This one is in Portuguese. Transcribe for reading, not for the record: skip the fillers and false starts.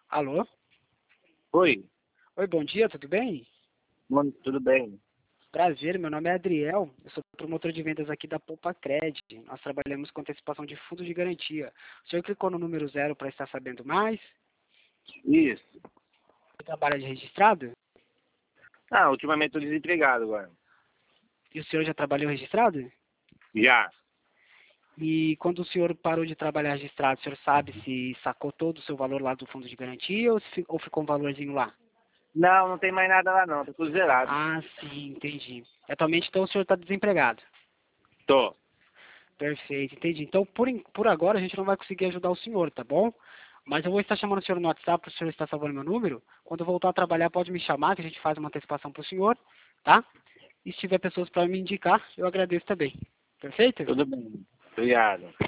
Alô? Oi, Oi, bom dia, tudo bem? mano, tudo bem? Prazer, meu nome é Adriel, eu sou promotor de vendas aqui da Poupa Cred. Nós trabalhamos com antecipação de fundo de garantia. O senhor clicou no número 0 para estar sabendo mais? Isso. Você trabalha de registrado? Ah, ultimamente tô desempregado agora. E o senhor já trabalhou registrado? Já. E quando o senhor parou de trabalhar registrado, o senhor sabe se sacou todo o seu valor lá do fundo de garantia ou ficou um valorzinho lá? Não, não tem mais nada lá não, tá tudo zerado. Ah, sim, entendi. Atualmente, então, o senhor está desempregado. Tô. Perfeito, entendi. Então, por agora, a gente não vai conseguir ajudar o senhor, tá bom? Mas eu vou estar chamando o senhor no WhatsApp para o senhor estar salvando meu número. Quando eu voltar a trabalhar, pode me chamar, que a gente faz uma antecipação para o senhor, tá? E se tiver pessoas para me indicar, eu agradeço também. Perfeito? Tudo bem. Obrigado.